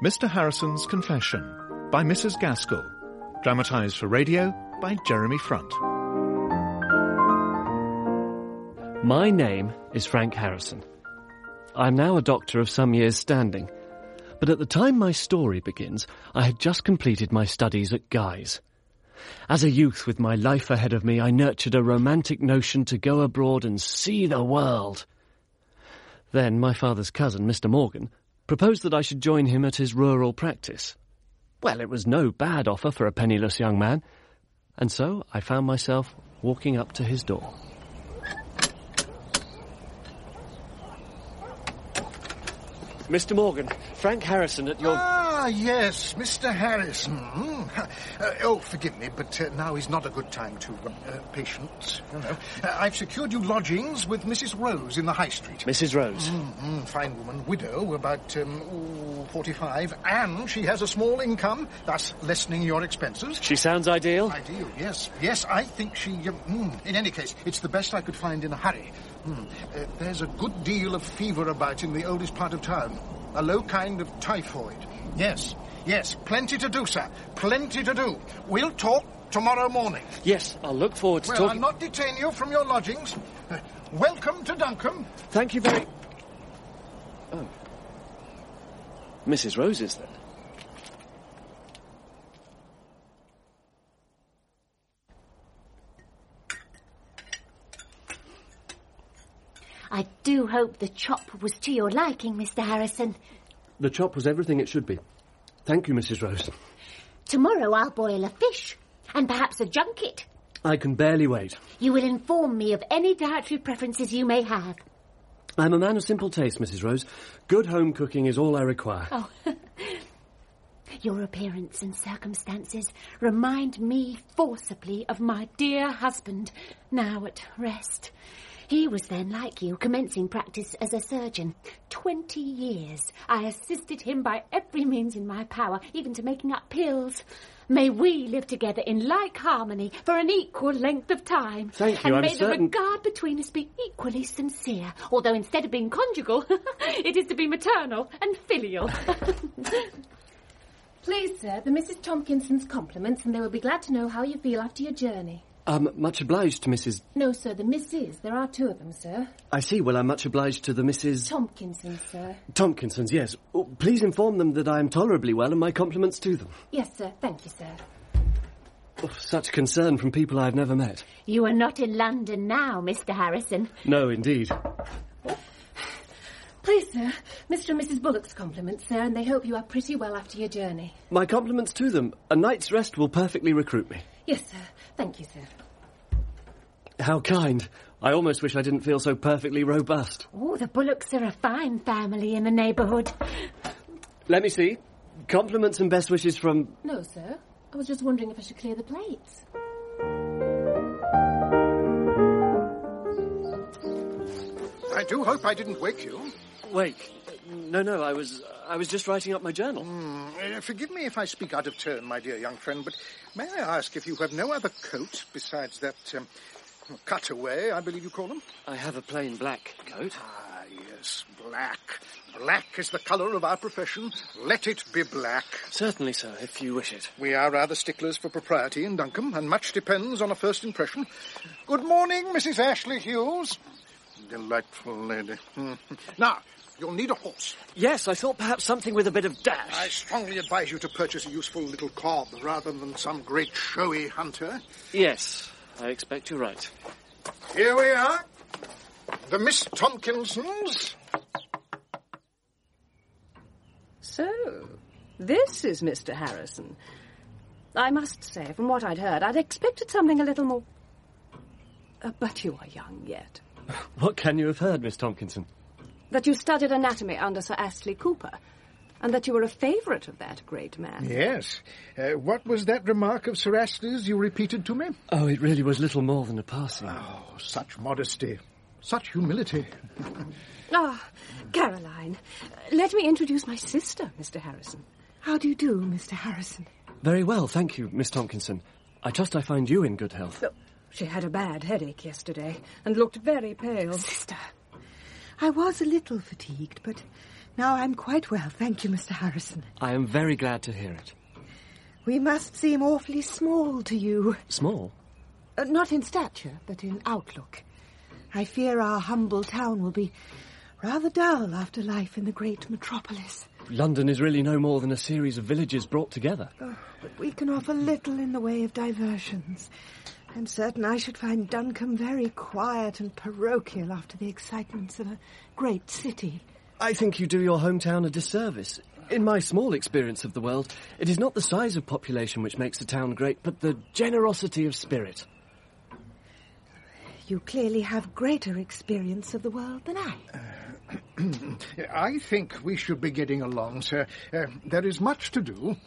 Mr. Harrison's Confession by Mrs. Gaskell. Dramatised for radio by Jeremy Front. My name is Frank Harrison. I'm now a doctor of some years' standing, but at the time my story begins, I had just completed my studies at Guy's. As a youth with my life ahead of me, I nurtured a romantic notion to go abroad and see the world. Then my father's cousin, Mr. Morgan, proposed that I should join him at his rural practice. Well, it was no bad offer for a penniless young man, and so I found myself walking up to his door. Mr. Morgan, Frank Harrison at your... Ah, yes, Mr. Harrison. Forgive me, but now is not a good time to patients. I've secured you lodgings with Mrs. Rose in the High Street. Mrs. Rose? Fine woman, widow, about 45, and she has a small income, thus lessening your expenses. She sounds ideal. Ideal, yes. Yes, I think she... in any case, it's the best I could find in a hurry. There's a good deal of fever about in the oldest part of town. A low kind of typhoid. Yes, plenty to do, sir. Plenty to do. We'll talk tomorrow morning. Yes, I'll look forward to talking... I'll not detain you from your lodgings. Welcome to Duncombe. Thank you very... Oh. Mrs. Rose is then? I do hope the chop was to your liking, Mr. Harrison. The chop was everything it should be. Thank you, Mrs. Rose. Tomorrow I'll boil a fish, and perhaps a junket. I can barely wait. You will inform me of any dietary preferences you may have. I'm a man of simple taste, Mrs. Rose. Good home cooking is all I require. Oh, your appearance and circumstances remind me forcibly of my dear husband, now at rest. He was then, like you, commencing practice as a surgeon. 20 years. I assisted him by every means in my power, even to making up pills. May we live together in like harmony for an equal length of time. Thank you, and I'm may certain... the regard between us be equally sincere, although instead of being conjugal, it is to be maternal and filial. Please, sir, the Mrs. Tompkinson's compliments, and they will be glad to know how you feel after your journey. Much obliged to Mrs... No, sir, the Misses. There are two of them, sir. I see. Well, I'm much obliged to the Mrs... Tompkinson, sir. Tompkinsons, yes. Oh, please inform them that I am tolerably well and my compliments to them. Yes, sir. Thank you, sir. Oh, such concern from people I've never met. You are not in London now, Mr. Harrison. No, indeed. Please, sir, Mr. and Mrs. Bullock's compliments, sir, and they hope you are pretty well after your journey. My compliments to them. A night's rest will perfectly recruit me. Yes, sir. Thank you, sir. How kind. I almost wish I didn't feel so perfectly robust. Oh, the Bullocks are a fine family in the neighbourhood. Let me see. Compliments and best wishes from... No, sir. I was just wondering if I should clear the plates. I do hope I didn't wake you. Wake? No, I was just writing up my journal. Forgive me if I speak out of turn, my dear young friend, but may I ask if you have no other coat besides that cutaway, I believe you call them? I have a plain black coat. Ah, yes, black. Black is the colour of our profession. Let it be black. Certainly, sir, if you wish it. We are rather sticklers for propriety in Duncombe, and much depends on a first impression. Good morning, Mrs. Ashley Hughes. Delightful lady. Now, you'll need a horse. Yes, I thought perhaps something with a bit of dash. I strongly advise you to purchase a useful little cob rather than some great showy hunter. Yes, I expect you're right. Here we are. The Miss Tompkinsons. So, this is Mr. Harrison. I must say, from what I'd heard, I'd expected something a little more... but you are young yet. What can you have heard, Miss Tompkinson? That you studied anatomy under Sir Astley Cooper, and that you were a favourite of that great man. Yes. What was that remark of Sir Astley's you repeated to me? Oh, it really was little more than a passing. Oh, such modesty. Such humility. Caroline, let me introduce my sister, Mr. Harrison. How do you do, Mr. Harrison? Very well, thank you, Miss Tompkinson. I trust I find you in good health. She had a bad headache yesterday and looked very pale. Sister, I was a little fatigued, but Now I'm quite well, thank you, Mr. Harrison. I am very glad to hear it. We must seem awfully small to you. Small? Not in stature, but in outlook. I fear our humble town will be rather dull after life in the great metropolis. London is really no more than a series of villages brought together. Oh, but we can offer little in the way of diversions. I'm certain I should find Duncombe very quiet and parochial after the excitements of a great city. I think you do your hometown a disservice. In my small experience of the world, it is not the size of population which makes a town great, but the generosity of spirit. You clearly have greater experience of the world than I. I think we should be getting along, sir. There is much to do.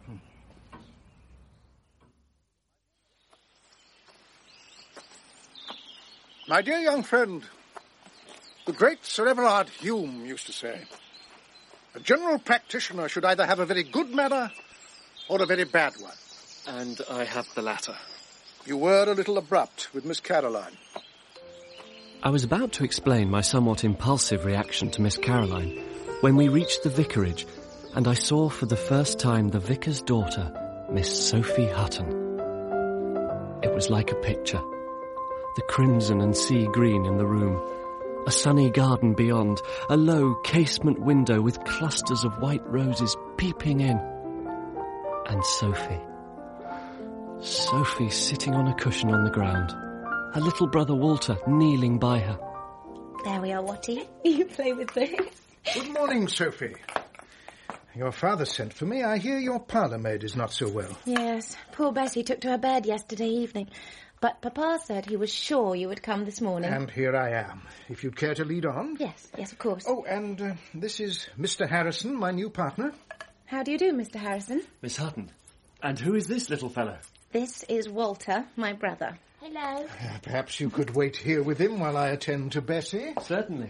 My dear young friend, the great Sir Everard Hume used to say, a general practitioner should either have a very good manner or a very bad one. And I have the latter. You were a little abrupt with Miss Caroline. I was about to explain my somewhat impulsive reaction to Miss Caroline when we reached the vicarage and I saw for the first time the vicar's daughter, Miss Sophie Hutton. It was like a picture. The crimson and sea green in the room, a sunny garden beyond, a low casement window with clusters of white roses peeping in. And Sophie. Sophie sitting on a cushion on the ground. Her little brother Walter kneeling by her. There we are, Watty. You play with those. Good morning, Sophie. Your father sent for me. I hear your parlour-maid is not so well. Yes, poor Bessie took to her bed yesterday evening. But Papa said he was sure you would come this morning. And here I am. If you'd care to lead on. Yes, of course. Oh, and this is Mr. Harrison, my new partner. How do you do, Mr. Harrison? Miss Hutton. And who is this little fellow? This is Walter, my brother. Hello. Perhaps you could wait here with him while I attend to Bessie. Certainly.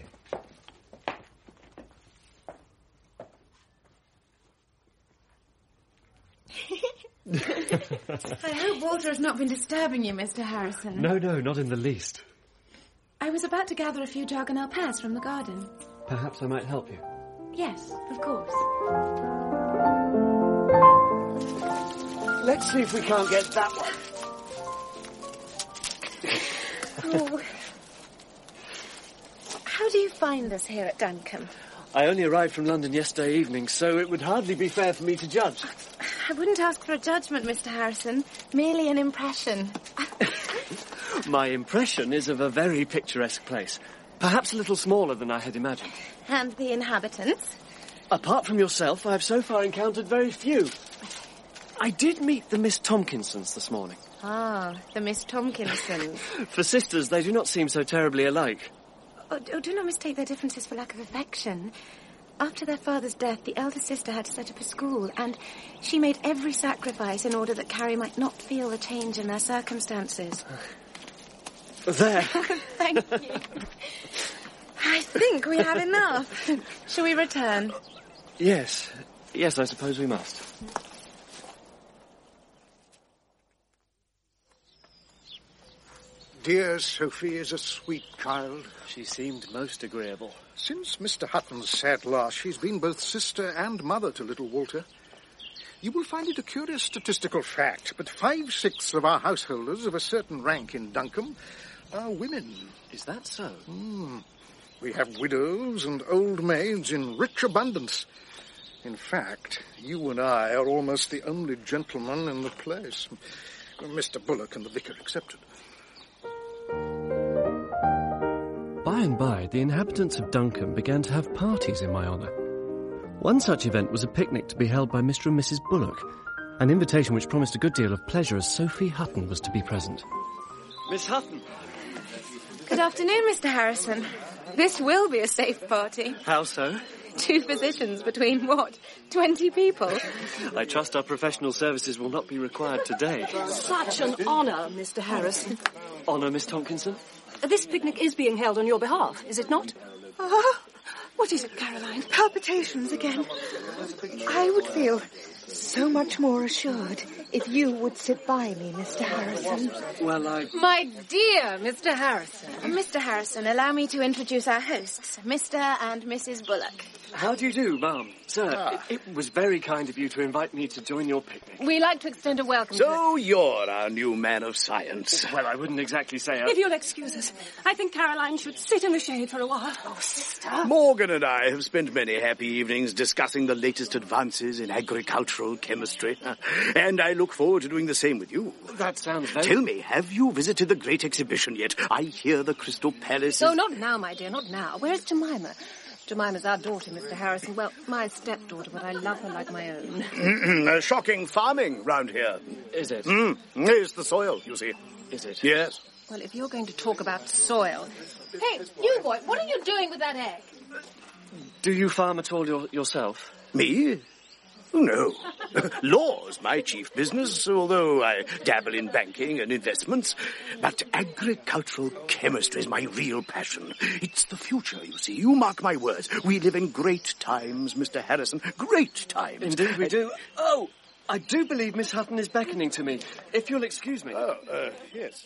I hope Walter has not been disturbing you, Mr. Harrison. No, not in the least. I was about to gather a few jargonelle pears from the garden. Perhaps I might help you. Yes, of course. Let's see if we can't get that one. Oh. How do you find us here at Duncombe? I only arrived from London yesterday evening, so it would hardly be fair for me to judge. I wouldn't ask for a judgment, Mr. Harrison. Merely an impression. My impression is of a very picturesque place. Perhaps a little smaller than I had imagined. And the inhabitants? Apart from yourself, I've so far encountered very few. I did meet the Miss Tomkinsons this morning. Ah, the Miss Tomkinsons. For sisters, they do not seem so terribly alike. Oh, do not mistake their differences for lack of affection. After their father's death, the elder sister had to set up a school, and she made every sacrifice in order that Carrie might not feel the change in their circumstances. There. Thank you. I think we have enough. Shall we return? Yes, I suppose we must. Dear Sophie is a sweet child. She seemed most agreeable. Since Mr. Hutton's sad loss, she's been both sister and mother to little Walter. You will find it a curious statistical fact, but 5/6 of our householders of a certain rank in Duncombe are women. Is that so? We have widows and old maids in rich abundance. In fact, you and I are almost the only gentlemen in the place. Mr. Bullock and the vicar excepted. By and by, the inhabitants of Duncombe began to have parties in my honour. One such event was a picnic to be held by Mr. and Mrs. Bullock, an invitation which promised a good deal of pleasure as Sophie Hutton was to be present. Miss Hutton! Good afternoon, Mr. Harrison. This will be a safe party. How so? 2 physicians between, 20 people? I trust our professional services will not be required today. Such an honour, Mr. Harrison. Honour, Miss Tomkinson? This picnic is being held on your behalf, is it not? What is it, Caroline? Palpitations again. I would feel so much more assured if you would sit by me, Mr. Harrison. Well, My dear Mr. Harrison. Mr. Harrison, allow me to introduce our hosts, Mr. and Mrs. Bullock. How do you do, ma'am? Sir, it was very kind of you to invite me to join your picnic. We like to extend a welcome. So you're our new man of science. Well, I wouldn't exactly say... If you'll excuse us, I think Caroline should sit in the shade for a while. Oh, sister. Morgan and I have spent many happy evenings discussing the latest advances in agricultural chemistry. And I look forward to doing the same with you. That sounds very... Tell me, have you visited the Great Exhibition yet? I hear the Crystal Palace is... Oh, not now, my dear, not now. Where's Jemima? Jemima's our daughter, Mr. Harrison. Well, my stepdaughter, but I love her like my own. Shocking farming round here. Is it? It's the soil, you see. Is it? Yes. Well, if you're going to talk about soil... Hey, you boy, what are you doing with that egg? Do you farm at all yourself? Me? Oh, no. Law's my chief business, although I dabble in banking and investments. But agricultural chemistry is my real passion. It's the future, you see. You mark my words. We live in great times, Mr. Harrison. Great times. Indeed we do. Oh, I do believe Miss Hutton is beckoning to me. If you'll excuse me. Yes.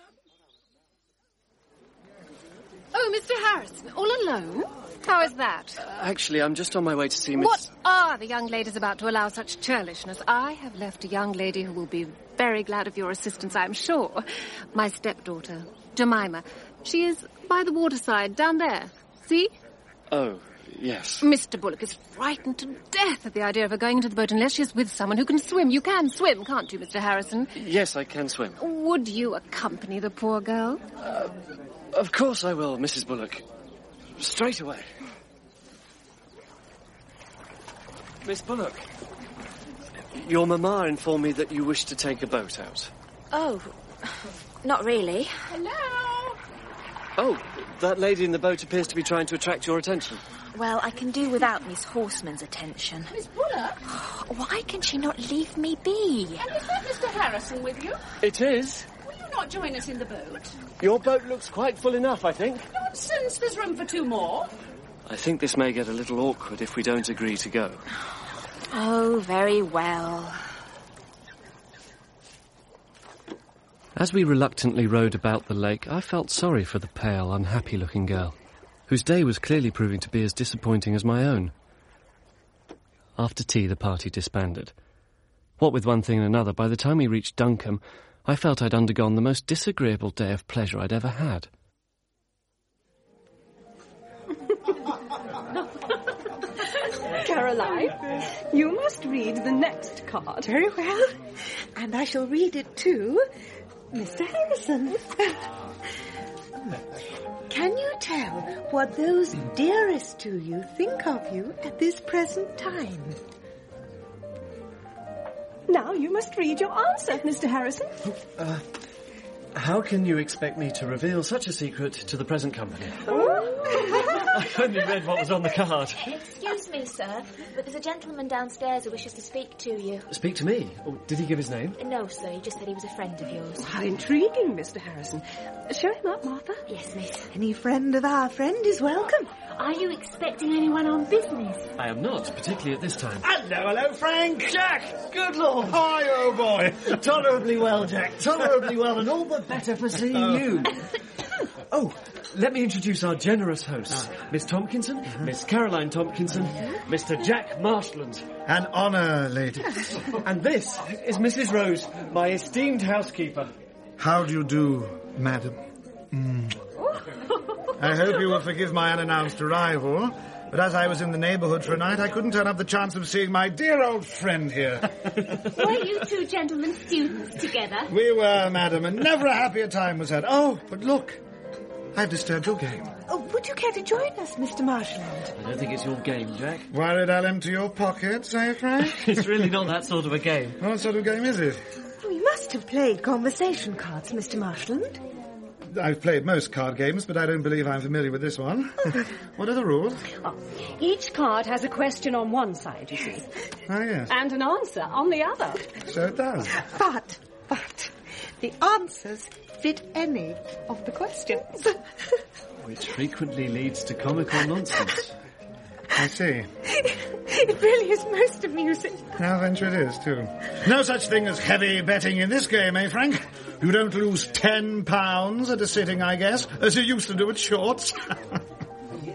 Oh, Mr. Harrison, all alone? How is that? Actually, I'm just on my way to see Miss... What are the young ladies about to allow such churlishness? I have left a young lady who will be very glad of your assistance, I'm sure. My stepdaughter, Jemima. She is by the waterside, down there. See? Oh, yes. Mr. Bullock is frightened to death at the idea of her going into the boat unless she's with someone who can swim. You can swim, can't you, Mr. Harrison? Yes, I can swim. Would you accompany the poor girl? Of course I will, Mrs. Bullock. Straight away. Miss Bullock, your mamma informed me that you wish to take a boat out. Oh, not really. Hello? Oh, that lady in the boat appears to be trying to attract your attention. Well, I can do without Miss Horseman's attention. Miss Bullock? Why can she not leave me be? And is that Mr. Harrison with you? It is. Will you not join us in the boat? Your boat looks quite full enough, I think. Nonsense, there's room for 2 more. I think this may get a little awkward if we don't agree to go. Oh, very well. As we reluctantly rowed about the lake, I felt sorry for the pale, unhappy-looking girl, whose day was clearly proving to be as disappointing as my own. After tea, the party disbanded. What with one thing and another, by the time we reached Duncombe, I felt I'd undergone the most disagreeable day of pleasure I'd ever had. Caroline, you must read the next card. Very well. And I shall read it too. Mr. Harrison. Can you tell what those dearest to you think of you at this present time? Now you must read your answer, Mr. Harrison. How can you expect me to reveal such a secret to the present company? I only read what was on the card. Excuse me, sir, but there's a gentleman downstairs who wishes to speak to you. Speak to me? Oh, did he give his name? No, sir, he just said he was a friend of yours. How intriguing, Mr. Harrison. Show him up, Martha. Yes, miss. Any friend of our friend is welcome. Are you expecting anyone on business? I am not, particularly at this time. Hello, Frank. Jack! Good Lord! How are you, old boy? Tolerably well, Jack. Tolerably well, and all the better for seeing you. Oh, let me introduce our generous hosts. Miss Tompkinson, Miss Caroline Tompkinson, Mr. Jack Marshland. An honour, ladies. And this is Mrs. Rose, my esteemed housekeeper. How do you do, madam? I hope you will forgive my unannounced arrival, but as I was in the neighbourhood for a night, I couldn't turn up the chance of seeing my dear old friend here. Were you 2 gentlemen students together? We were, madam, and never a happier time was had. Oh, but look, I've disturbed your game. Oh, would you care to join us, Mr. Marshland? I don't think it's your game, Jack. Worried I'll empty your pockets, eh, Frank? It's really not that sort of a game. What sort of game is it? Oh, you must have played conversation cards, Mr. Marshland. I've played most card games, but I don't believe I'm familiar with this one. What are the rules? Oh, each card has a question on one side, you see. Ah, yes. And an answer on the other. So it does. But, the answers fit any of the questions. Which frequently leads to comical nonsense. I see. It really is most amusing. I'll venture it is, too. No such thing as heavy betting in this game, eh, Frank? You don't lose £10 at a sitting, I guess, as you used to do at Shorts.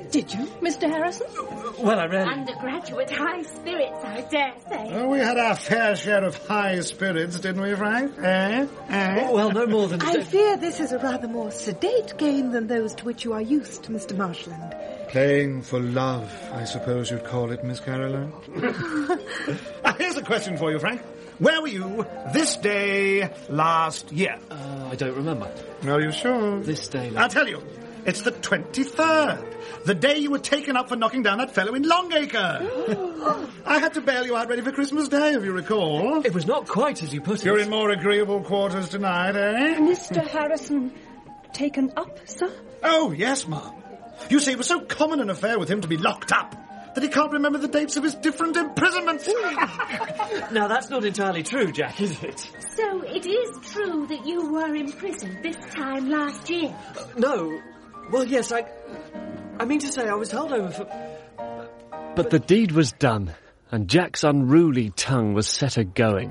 Did you, Mr. Harrison? Well, I really... Undergraduate high spirits, I dare say. Oh, we had our fair share of high spirits, didn't we, Frank? Well, no more than... I fear this is a rather more sedate game than those to which you are used, Mr. Marshland. Playing for love, I suppose you'd call it, Miss Caroline. Here's a question for you, Frank. Where were you this day last year? I don't remember. Are you sure? This day I'll tell you. It's the 23rd. The day you were taken up for knocking down that fellow in Longacre. I had to bail you out ready for Christmas Day, if you recall. It was not quite as you put it. You're in more agreeable quarters tonight, eh? Mr. Harrison taken up, sir? Oh, yes, ma'am. You see, it was so common an affair with him to be locked up that he can't remember the dates of his different imprisonments. Now, that's not entirely true, Jack, is it? So it is true that you were imprisoned this time last year? No. Well, yes, I mean to say I was held over for... But the deed was done, and Jack's unruly tongue was set a-going.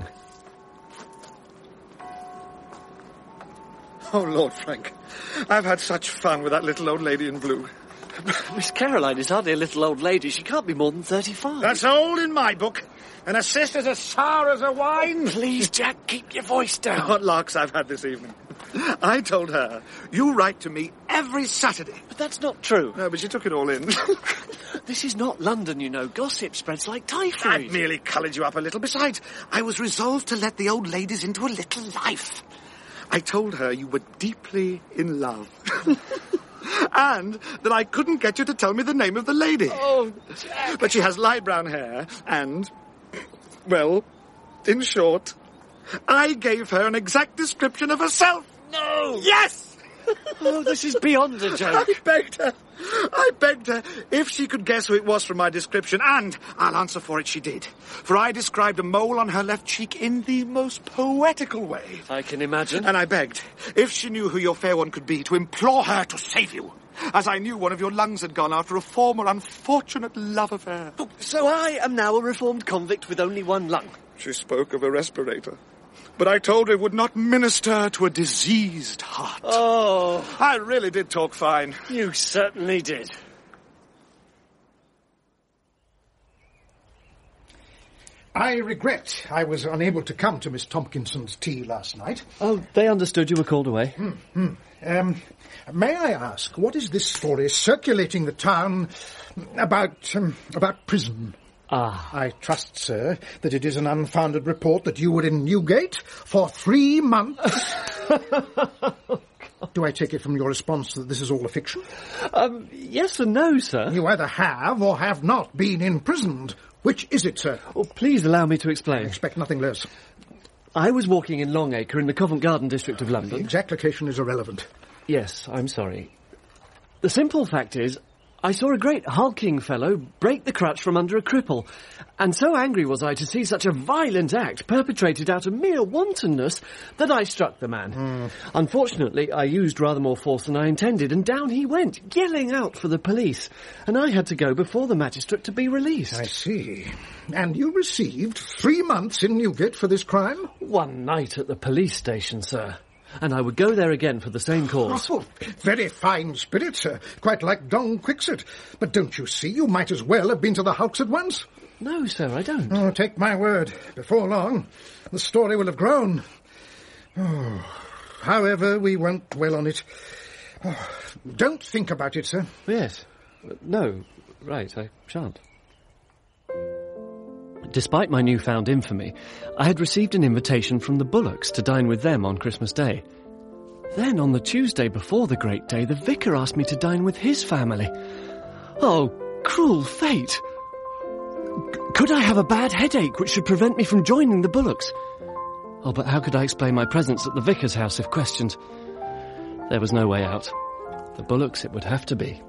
Oh, Lord, Frank, I've had such fun with that little old lady in blue. Miss Caroline is hardly a little old lady. She can't be more than 35. That's old in my book. And a sister's as sour as a wine. Please, Jack, keep your voice down. What larks I've had this evening. I told her, you write to me every Saturday. But that's not true. No, but she took it all in. This is not London, you know. Gossip spreads like typhoid. I've merely coloured you up a little. Besides, I was resolved to let the old ladies into a little life. I told her you were deeply in love. And that I couldn't get you to tell me the name of the lady. Oh, Jack. But she has light brown hair and, well, in short, I gave her an exact description of herself. No! Yes! Oh, this is beyond a joke. I begged her if she could guess who it was from my description, and I'll answer for it she did. For I described a mole on her left cheek in the most poetical way. I can imagine. And I begged, if she knew who your fair one could be, to implore her to save you, as I knew one of your lungs had gone after a former unfortunate love affair. Oh, so I am now a reformed convict with only one lung. She spoke of a respirator. But I told her it would not minister to a diseased heart. Oh. I really did talk fine. You certainly did. I regret I was unable to come to Miss Tompkinson's tea last night. Oh, they understood you were called away. May I ask, what is this story circulating the town about prison? I trust, sir, that it is an unfounded report that you were in Newgate for 3 months. Do I take it from your response that this is all a fiction? Yes and no, sir. You either have or have not been imprisoned. Which is it, sir? Oh, please allow me to explain. I expect nothing less. I was walking in Longacre in the Covent Garden district of London. The exact location is irrelevant. Yes, I'm sorry. The simple fact is, I saw a great hulking fellow break the crutch from under a cripple, and so angry was I to see such a violent act perpetrated out of mere wantonness that I struck the man. Unfortunately, I used rather more force than I intended, and down he went, yelling out for the police, and I had to go before the magistrate to be released. I see. And you received 3 months in Newgate for this crime? 1 night at the police station, sir. And I would go there again for the same cause. Oh, very fine spirit, sir. Quite like Don Quixote. But don't you see, you might as well have been to the hulks at once. No, sir, I don't. Oh, take my word. Before long, the story will have grown. Oh, however, we won't dwell on it. Oh, don't think about it, sir. Yes. No. Right, I shan't. Despite my newfound infamy, I had received an invitation from the Bullocks to dine with them on Christmas Day. Then, on the Tuesday before the great day, the vicar asked me to dine with his family. Oh, cruel fate! Could I have a bad headache which should prevent me from joining the Bullocks? Oh, but how could I explain my presence at the vicar's house if questioned? There was no way out. The Bullocks it would have to be.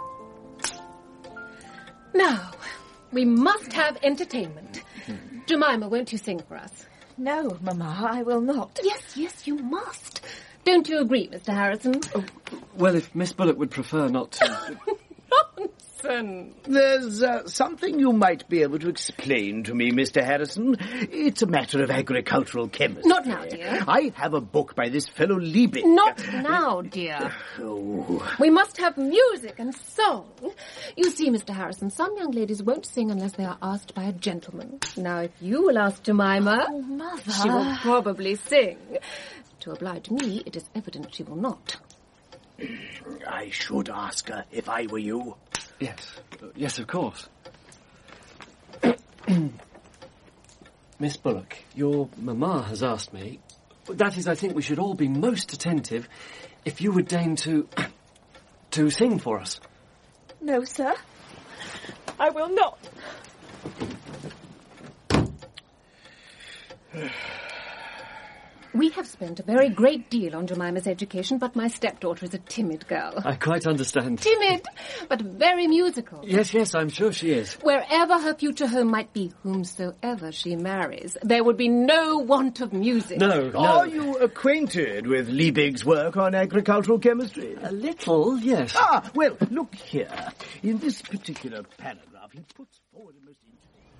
Now, we must have entertainment. Jemima, won't you sing for us? No, Mamma, I will not. Yes, you must. Don't you agree, Mr. Harrison? Oh, well, if Miss Bullock would prefer not to... Harrison! There's something you might be able to explain to me, Mr. Harrison. It's a matter of agricultural chemistry. Not now, dear. I have a book by this fellow Liebig. Not now, dear. Oh. We must have music and song. You see, Mr. Harrison, some young ladies won't sing unless they are asked by a gentleman. Now, if you will ask Jemima, Mother. she will probably sing. To oblige me, it is evident she will not. I should ask her if I were you. Yes, of course. Miss Bullock, your mamma has asked me, that is, I think we should all be most attentive if you would deign to sing for us. No, sir. I will not. We have spent a very great deal on Jemima's education, but my stepdaughter is a timid girl. I quite understand. Timid, but very musical. Yes, I'm sure she is. Wherever her future home might be, whomsoever she marries, there would be no want of music. No. Are you acquainted with Liebig's work on agricultural chemistry? A little, yes. Well, look here. In this particular paragraph, he puts forward a most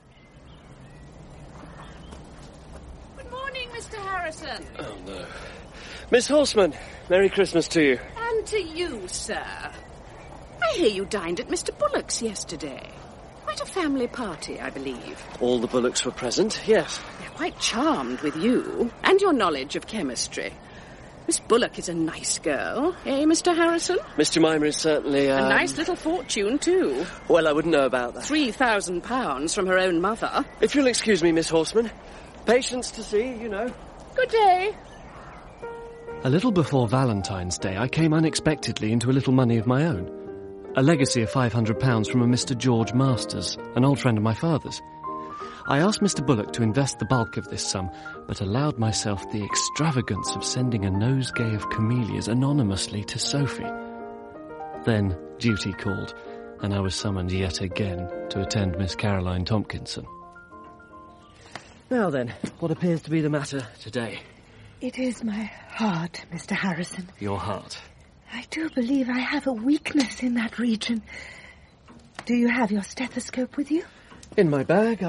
Good morning, Mr. Harrison. Oh, no. Miss Horseman, Merry Christmas to you. And to you, sir. I hear you dined at Mr. Bullock's yesterday. Quite a family party, I believe. All the Bullocks were present, yes. They're quite charmed with you and your knowledge of chemistry. Miss Bullock is a nice girl, eh, Mr. Harrison? Miss Jemima is certainly, A nice little fortune, too. Well, I wouldn't know about that. £3,000 from her own mother. If you'll excuse me, Miss Horseman. Patience to see, you know. Good day. A little before Valentine's Day, I came unexpectedly into a little money of my own. A legacy of £500 from a Mr. George Masters, an old friend of my father's. I asked Mr. Bullock to invest the bulk of this sum, but allowed myself the extravagance of sending a nosegay of camellias anonymously to Sophie. Then duty called, and I was summoned yet again to attend Miss Caroline Tompkinson. Now then, what appears to be the matter today? It is my heart, Mr. Harrison. Your heart. I do believe I have a weakness in that region. Do you have your stethoscope with you? In my bag,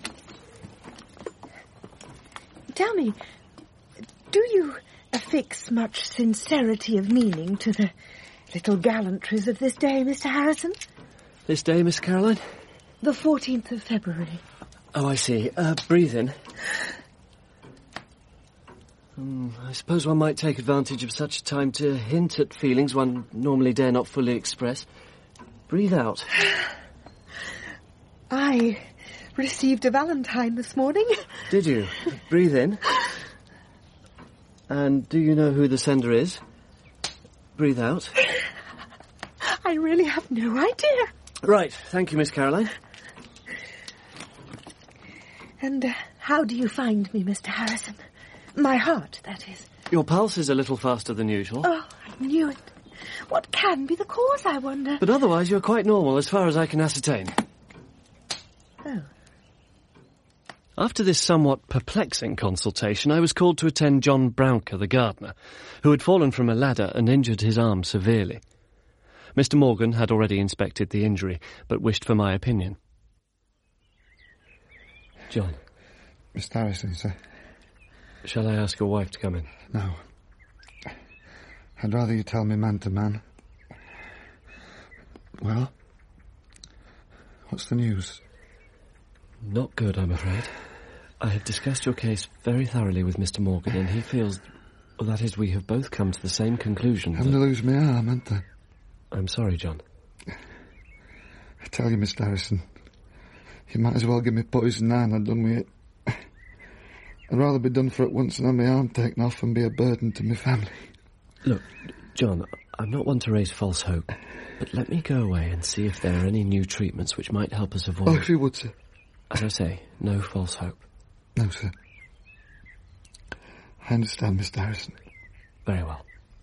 Tell me, do you affix much sincerity of meaning to the little gallantries of this day, Mr. Harrison? This day, Miss Caroline? The 14th of February. Oh, I see. Breathe in. I suppose one might take advantage of such a time to hint at feelings one normally dare not fully express. Breathe out. I received a valentine this morning. Did you? Breathe in. And do you know who the sender is? Breathe out. I really have no idea. Right. Thank you, Miss Caroline. And how do you find me, Mr. Harrison? My heart, that is. Your pulse is a little faster than usual. Oh, I knew it. What can be the cause, I wonder? But otherwise, you're quite normal, as far as I can ascertain. Oh. After this somewhat perplexing consultation, I was called to attend John Brownker, the gardener, who had fallen from a ladder and injured his arm severely. Mr. Morgan had already inspected the injury, but wished for my opinion. John. Mr. Harrison, sir. Shall I ask your wife to come in? No. I'd rather you tell me man to man. Well? What's the news? Not good, I'm afraid. I have discussed your case very thoroughly with Mr. Morgan, and he feels... Well, that is, we have both come to the same conclusion. I'm to lose my arm, aren't I? I'm sorry, John. I tell you, Mr. Harrison, you might as well give me poison now and I've done with it. I'd rather be done for it once than have my arm taken off and be a burden to my family. Look, John, I'm not one to raise false hope, but let me go away and see if there are any new treatments which might help us avoid... Oh, if you would, sir. As I say, no false hope. No, sir. I understand, Mr. Harrison. Very well.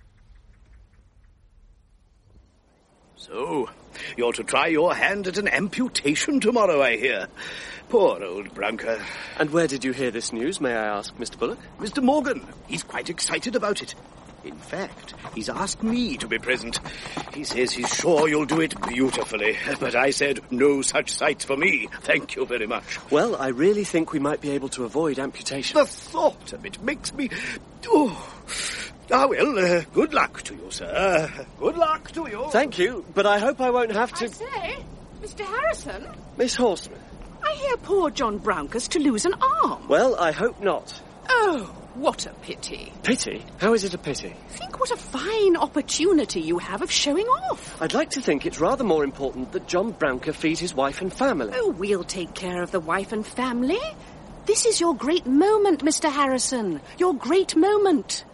So, you're to try your hand at an amputation tomorrow, I hear. Poor old Brownker. And where did you hear this news, may I ask, Mr. Bullock? Mr. Morgan. He's quite excited about it. In fact, he's asked me to be present. He says he's sure you'll do it beautifully. But I said, no such sights for me. Thank you very much. Well, I really think we might be able to avoid amputation. The thought of it makes me... Oh. Ah, well, good luck to you, sir. Good luck to you. Thank you, but I hope I won't have to... I say, Mr. Harrison? Miss Horseman. I hear poor John Brownker's to lose an arm. Well, I hope not. Oh, what a pity. Pity? How is it a pity? Think what a fine opportunity you have of showing off. I'd like to think it's rather more important that John Brownker feed his wife and family. Oh, we'll take care of the wife and family. This is your great moment, Mr. Harrison. Your great moment.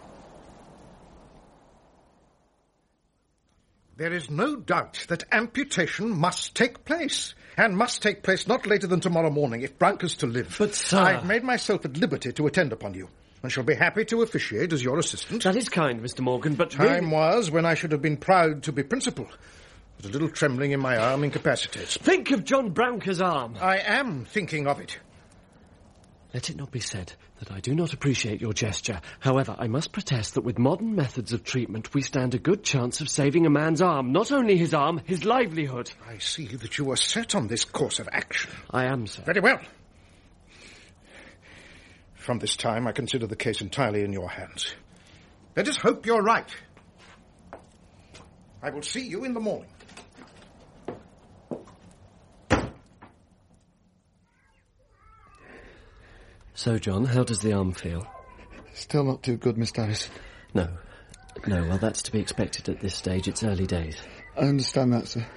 There is no doubt that amputation must take place, and must take place not later than tomorrow morning if Brownker's to live. But, sir... I've made myself at liberty to attend upon you, and shall be happy to officiate as your assistant. That is kind, Mr. Morgan, but... Time was when I should have been proud to be principal. But a little trembling in my arm incapacitates. Think of John Brownker's arm. I am thinking of it. Let it not be said that I do not appreciate your gesture. However, I must protest that with modern methods of treatment, we stand a good chance of saving a man's arm. Not only his arm, his livelihood. I see that you are set on this course of action. I am, sir. Very well. From this time, I consider the case entirely in your hands. Let us hope you're right. I will see you in the morning. So, John, how does the arm feel? Still not too good, Mr. Harrison. No, well, that's to be expected at this stage. It's early days. I understand that, sir.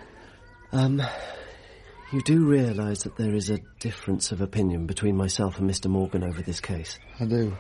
You do realise that there is a difference of opinion between myself and Mr. Morgan over this case? I do.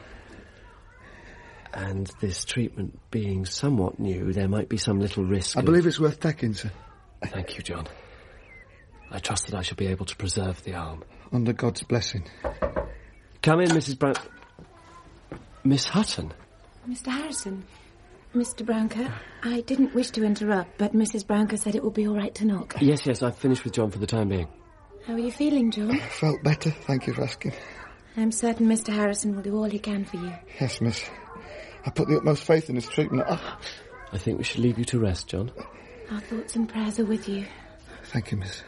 And this treatment being somewhat new, there might be some little risk I believe it's worth taking, sir. Thank you, John. I trust that I shall be able to preserve the arm. Under God's blessing. Come in, Mrs. Brown... Miss Hutton? Mr. Harrison, Mr. Brownker, I didn't wish to interrupt, but Mrs. Brownker said it would be all right to knock. Yes, I've finished with John for the time being. How are you feeling, John? I felt better, thank you for asking. I'm certain Mr. Harrison will do all he can for you. Yes, miss. I put the utmost faith in his treatment. I think we should leave you to rest, John. Our thoughts and prayers are with you. Thank you, miss.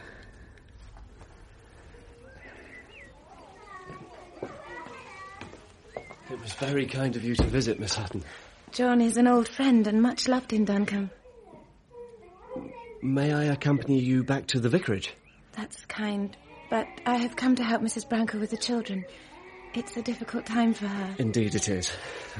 It was very kind of you to visit, Miss Hutton. John is an old friend and much loved in Duncombe. May I accompany you back to the vicarage? That's kind, but I have come to help Mrs. Brownker with the children. It's a difficult time for her. Indeed it is.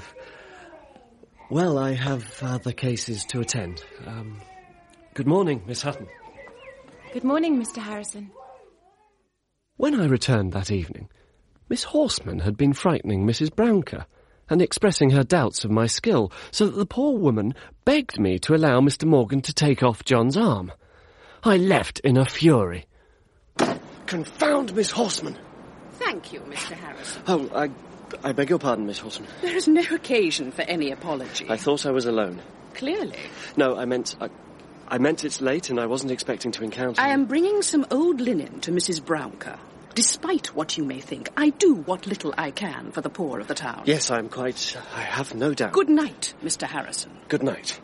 Well, I have other cases to attend. Good morning, Miss Hutton. Good morning, Mr. Harrison. When I returned that evening, Miss Horseman had been frightening Mrs. Brownker and expressing her doubts of my skill, so that the poor woman begged me to allow Mr. Morgan to take off John's arm. I left in a fury. Confound Miss Horseman! Thank you, Mr. Harrison. Oh, I beg your pardon, Miss Horseman. There is no occasion for any apology. I thought I was alone. Clearly. No, I meant it's late and I wasn't expecting to encounter I you. am bringing some old linen to Mrs. Brownker. Despite what you may think, I do what little I can for the poor of the town. Yes, I have no doubt. Good night, Mr. Harrison. Good night.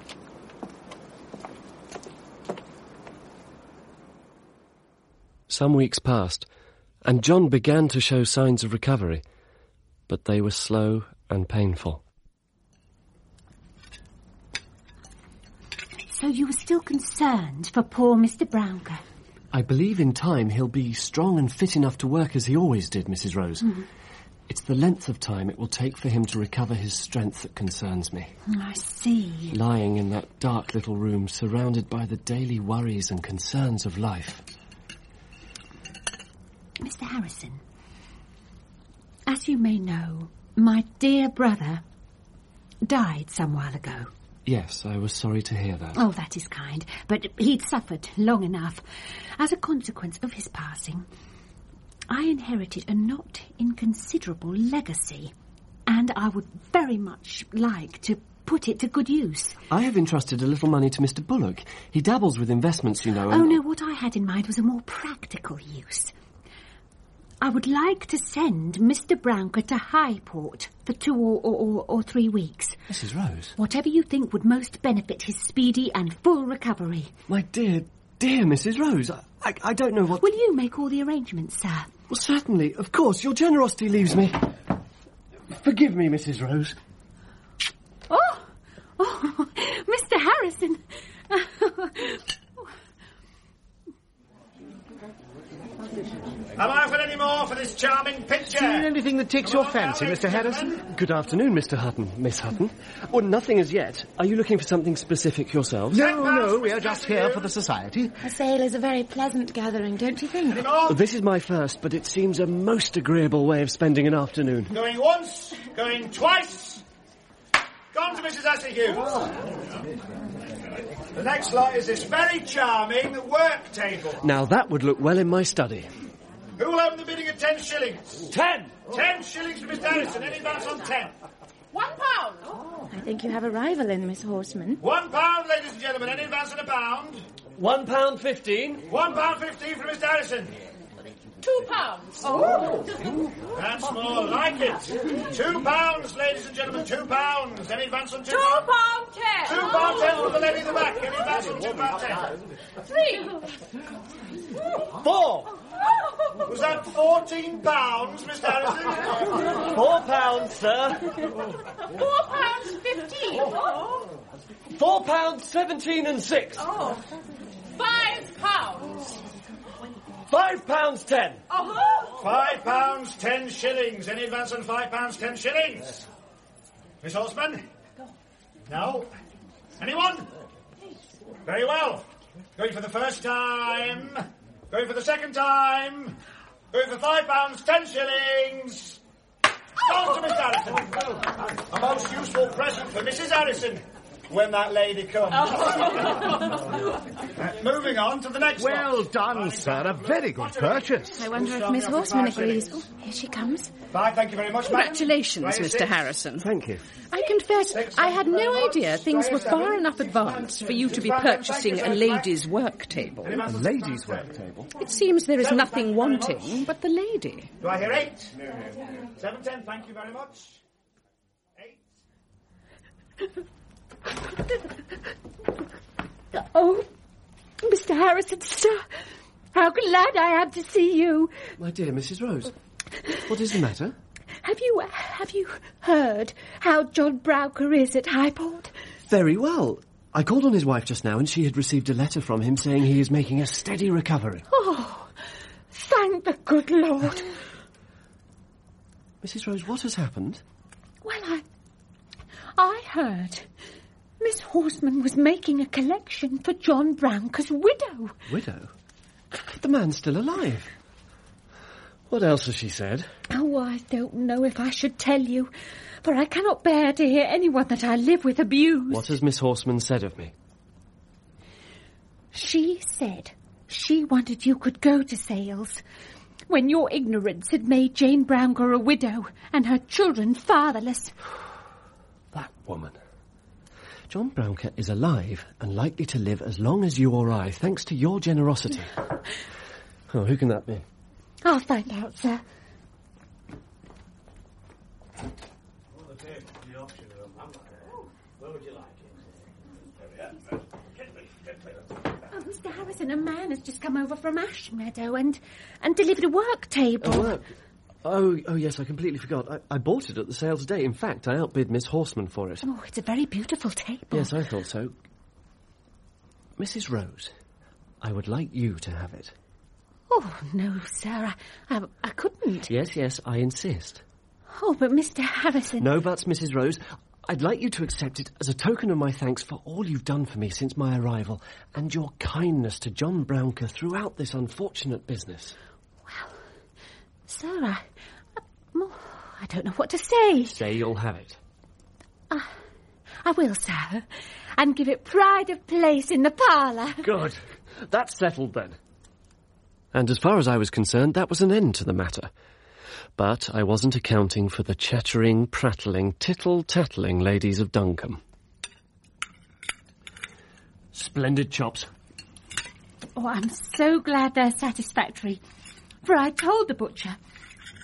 Some weeks passed, and John began to show signs of recovery, but they were slow and painful. So you were still concerned for poor Mr. Brownker? I believe in time he'll be strong and fit enough to work as he always did, Mrs. Rose. Mm. It's the length of time it will take for him to recover his strength that concerns me. I see. Lying in that dark little room, surrounded by the daily worries and concerns of life. Mr. Harrison, as you may know, my dear brother died some while ago. Yes, I was sorry to hear that. Oh, that is kind. But he'd suffered long enough. As a consequence of his passing, I inherited a not inconsiderable legacy, and I would very much like to put it to good use. I have entrusted a little money to Mr. Bullock. He dabbles with investments, you know. Oh, no, what I had in mind was a more practical use. I would like to send Mr. Brouncker to Highport for 2 or 3 weeks. Mrs. Rose? Whatever you think would most benefit his speedy and full recovery. My dear Mrs. Rose, I don't know what... Will you make all the arrangements, sir? Well, certainly, of course. Your generosity leaves me... Forgive me, Mrs. Rose. Oh, Mr. Harrison. Am I for any more for this charming picture? Seen anything that takes your fancy, Mr. Harrison? Good afternoon, Mr. Hutton, Miss Hutton. Well, nothing as yet. Are you looking for something specific yourselves? No, we are just here for the society. A sale is a very pleasant gathering, don't you think? This is my first, but it seems a most agreeable way of spending an afternoon. Going once, going twice. Gone to Mrs. Askew. The next lot is this very charming work table. Now that would look well in my study. Who will open the bidding at 10 shillings? 10! 10 shillings for Mr. Harrison. Any advance on 10? £1. I think you have a rival in Miss Horseman. £1, ladies and gentlemen. Any advance on £1? £1.15. £1.15 for Mr. Harrison. £2. Oh. That's more like it. £2, ladies and gentlemen. £2. Any advance on £2? £2.10. £2.10 for the lady in the back. Any advance on £2.10? 3. 4. Was that £14, Mr. Harrison? £4, sir. £4.15. £4.17 and 6. £5. £5.10. £5, 10 shillings. Any advance on £5, 10 shillings? Miss Horseman? No? Anyone? Very well. Going for the first time. Going for the second time. Going for £5, 10 shillings. Gone to Miss Harrison. A most useful present for Mrs. Harrison when that lady comes. Moving on to the next one. Well done, sir. A very good purchase. I wonder if Miss Horseman agrees. Oh, here she comes. Fine, thank you very much, Congratulations, madam. Mr. Harrison. Thank you. I confess, I had no idea things were far enough advanced for you to be purchasing a lady's work table. A lady's work table? It seems there is nothing wanting but the lady. Do I hear 8? 7, 10, thank you very much. 8. Oh, Mr. Harrison, sir, how glad I am to see you. My dear Mrs. Rose, what is the matter? Have you heard how John Brouncker is at Highport? Very well. I called on his wife just now and she had received a letter from him saying he is making a steady recovery. Oh, thank the good Lord. Mrs. Rose, what has happened? Well, I heard Miss Horseman was making a collection for John Browncker's widow. Widow? The man's still alive. What else has she said? Oh, I don't know if I should tell you, for I cannot bear to hear anyone that I live with abused. What has Miss Horseman said of me? She said she wondered you could go to sales when your ignorance had made Jane Brouncker a widow and her children fatherless. That woman. John Brouncker is alive and likely to live as long as you or I, thanks to your generosity. Oh, who can that be? I'll find out, sir. Oh, Mr. Harrison, a man has just come over from Ashmeadow and delivered a work table. A work? Oh, yes, I completely forgot. I bought it at the sale today. In fact, I outbid Miss Horseman for it. Oh, it's a very beautiful table. Yes, I thought so. Mrs. Rose, I would like you to have it. Oh, no, sir, I couldn't. Yes, I insist. Oh, but Mr. Harrison... No buts, Mrs. Rose. I'd like you to accept it as a token of my thanks for all you've done for me since my arrival and your kindness to John Brouncker throughout this unfortunate business. Well, sir, I don't know what to say. Say you'll have it. I will, sir, and give it pride of place in the parlour. Good. That's settled then. And as far as I was concerned, that was an end to the matter. But I wasn't accounting for the chattering, prattling, tittle-tattling ladies of Duncombe. Splendid chops. Oh, I'm so glad they're satisfactory. For I told the butcher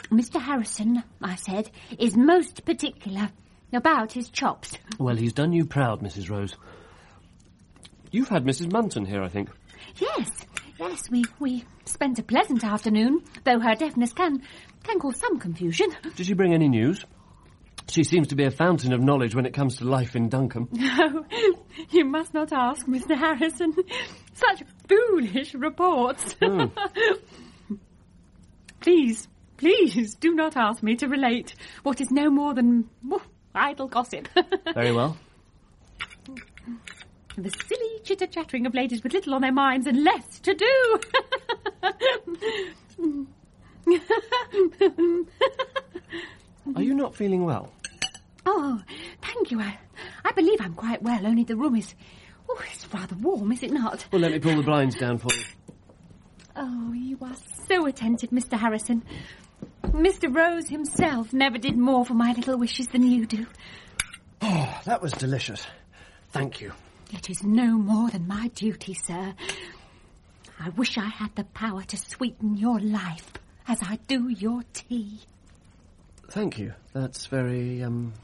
Mr. Harrison, I said, is most particular about his chops. Well, he's done you proud, Mrs. Rose. You've had Mrs. Munton here, I think. Yes, we spent a pleasant afternoon, though her deafness can cause some confusion. Did she bring any news? She seems to be a fountain of knowledge when it comes to life in Duncombe. No, you must not ask, Mr. Harrison. Such foolish reports. Please do not ask me to relate what is no more than idle gossip. Very well. The silly chitter-chattering of ladies with little on their minds and less to do. Are you not feeling well? Oh, thank you. I believe I'm quite well, only the room is... Oh, it's rather warm, is it not? Well, let me pull the blinds down for you. Oh, you are so attentive, Mr. Harrison. Mr. Rose himself never did more for my little wishes than you do. Oh, that was delicious. Thank you. It is no more than my duty, sir. I wish I had the power to sweeten your life as I do your tea. Thank you. That's very,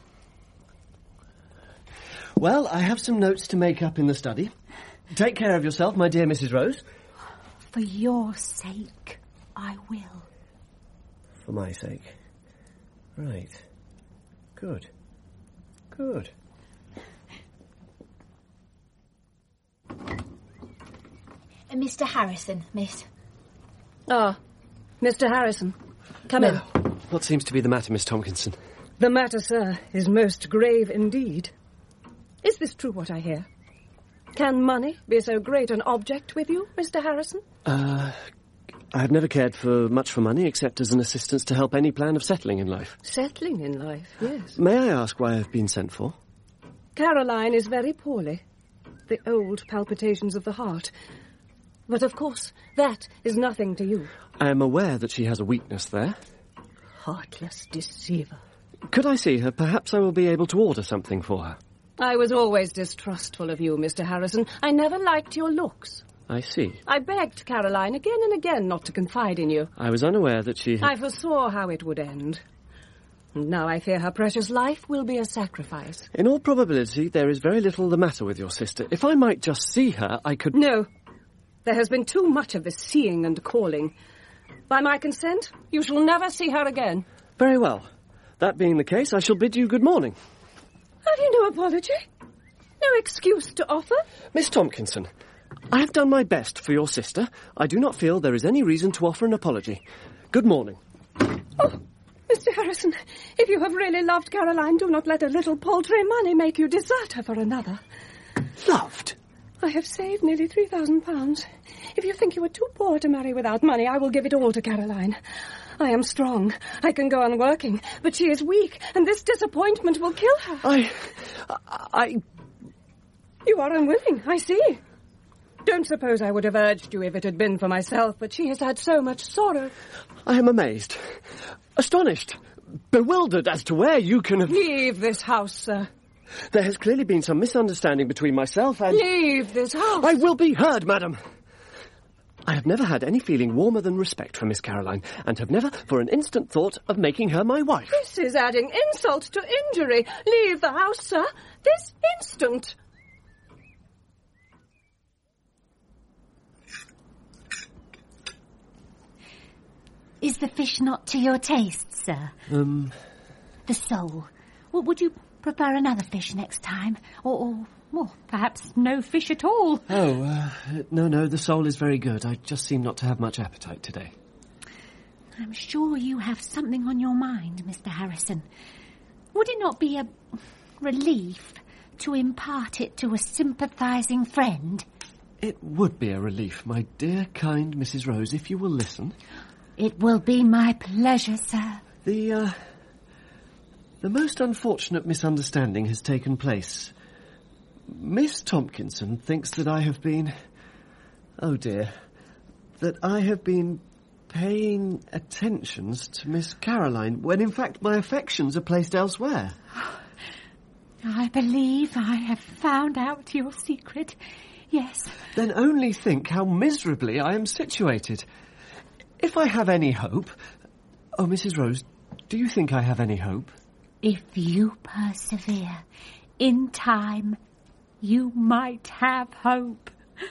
Well, I have some notes to make up in the study. Take care of yourself, my dear Mrs. Rose. For your sake, I will. For my sake. Right. Good. Mr. Harrison, miss. Ah, Mr. Harrison. Come in. What seems to be the matter, Miss Tompkinson? The matter, sir, is most grave indeed. Is this true, what I hear? Can money be so great an object with you, Mr. Harrison? I have never cared much for money, except as an assistance to help any plan of settling in life. Settling in life, yes. May I ask why I've been sent for? Caroline is very poorly. The old palpitations of the heart. But, of course, that is nothing to you. I am aware that she has a weakness there. Heartless deceiver. Could I see her? Perhaps I will be able to order something for her. I was always distrustful of you, Mr. Harrison. I never liked your looks. I see. I begged Caroline again and again not to confide in you. I was unaware that she had... I foresaw how it would end. Now I fear her precious life will be a sacrifice. In all probability, there is very little the matter with your sister. If I might just see her, I could... No. There has been too much of this seeing and calling. By my consent, you shall never see her again. Very well. That being the case, I shall bid you good morning. Have you no apology? No excuse to offer? Miss Tompkinson, I have done my best for your sister. I do not feel there is any reason to offer an apology. Good morning. Oh, Mr. Harrison, if you have really loved Caroline, do not let a little paltry money make you desert her for another. Loved? I have saved nearly £3,000. If you think you are too poor to marry without money, I will give it all to Caroline. I am strong. I can go on working, but she is weak, and this disappointment will kill her. You are unwilling, I see. Don't suppose I would have urged you if it had been for myself, but she has had so much sorrow. I am amazed, astonished, bewildered as to where you can have... Leave this house, sir. There has clearly been some misunderstanding between myself and... Leave this house. I will be heard, madam. I have never had any feeling warmer than respect for Miss Caroline, and have never for an instant thought of making her my wife. This is adding insult to injury. Leave the house, sir, this instant. Is the fish not to your taste, sir? The sole. Well, would you prefer another fish next time? Or perhaps no fish at all? No, the sole is very good. I just seem not to have much appetite today. I'm sure you have something on your mind, Mr. Harrison. Would it not be a relief to impart it to a sympathising friend? It would be a relief, my dear, kind Mrs. Rose, if you will listen. It will be my pleasure, sir. The most unfortunate misunderstanding has taken place. Miss Tompkinson thinks that I have been... Oh, dear. That I have been paying attentions to Miss Caroline, when in fact my affections are placed elsewhere. I believe I have found out your secret. Yes. Then only think how miserably I am situated. If I have any hope, Oh, Mrs. Rose, do you think I have any hope? If you persevere, in time, you might have hope.